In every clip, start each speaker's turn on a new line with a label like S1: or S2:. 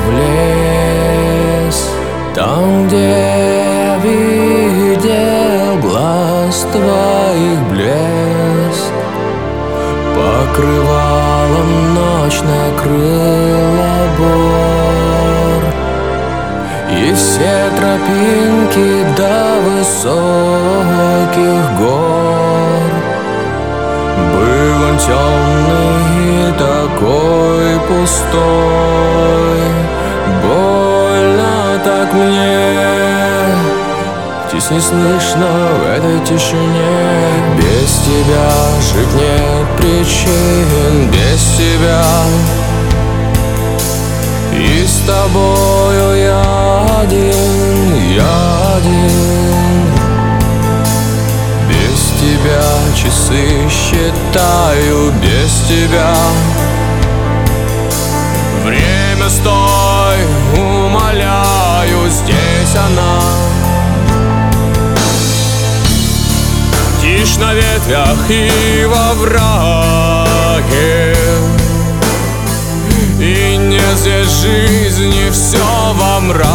S1: в лес, там, где я видел глаз твоих блеск. Покрывалом ночь накрыла бор, и все тропинки до высоких гор. Был он темный и такой пустой, больно так мне, птиц не слышно в этой тишине. Без тебя жить нет причин, без тебя. И с тобою я один, без тебя часы считаю, без тебя. Время, стой, умоляю, здесь она. Тишь на ветвях и во враге, и нет здесь жизни, все во мраке.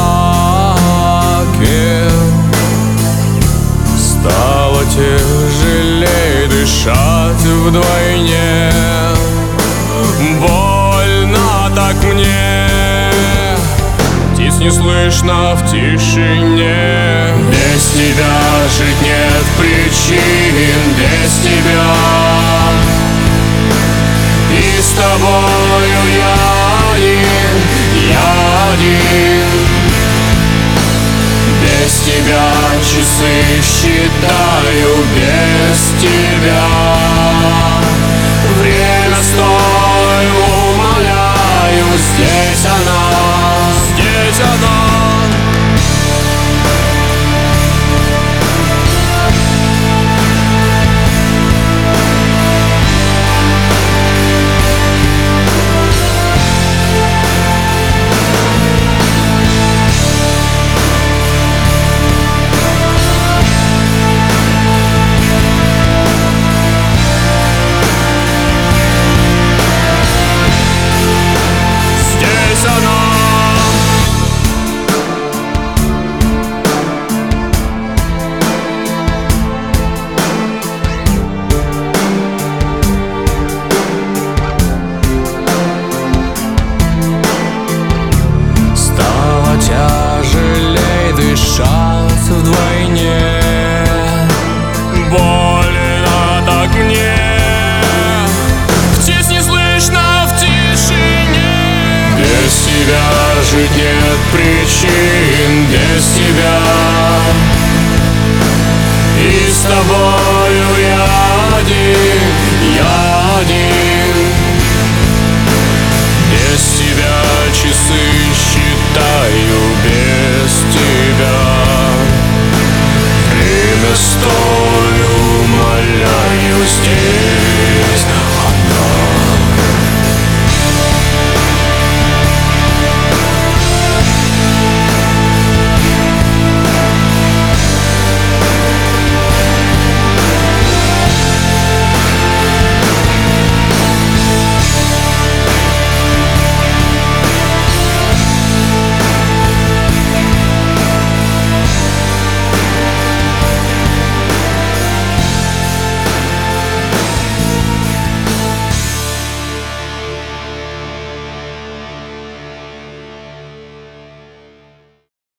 S1: Стало тяжелей дышать вдвойне, больно так мне, птиц не слышно в тишине. Без тебя жить нет причин, без тебя. И с тобою я один, без тебя часы считаю, без тебя. Время, стой, умоляю, здесь она, здесь она. Дышать вдвойне, больно так мне, птиц не слышно в тишине. Без тебя жить нет причин, без тебя. И с тобой